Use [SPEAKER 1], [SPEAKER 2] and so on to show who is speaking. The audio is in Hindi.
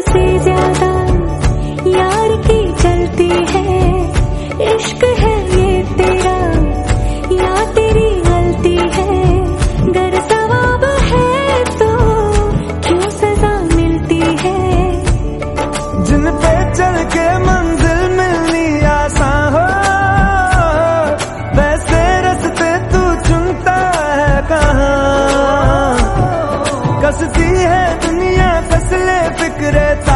[SPEAKER 1] से ज्यादा यार की चलती है। इश्क है ये तेरा या तेरी गलती है, गर सवाब है तो क्यों सजा मिलती है।
[SPEAKER 2] जिन पे चल के मंजिल मिलनी आसान हो, वैसे रास्ते तू चुनता है कहाँ। कसती है दुनिया कसले फिक्रे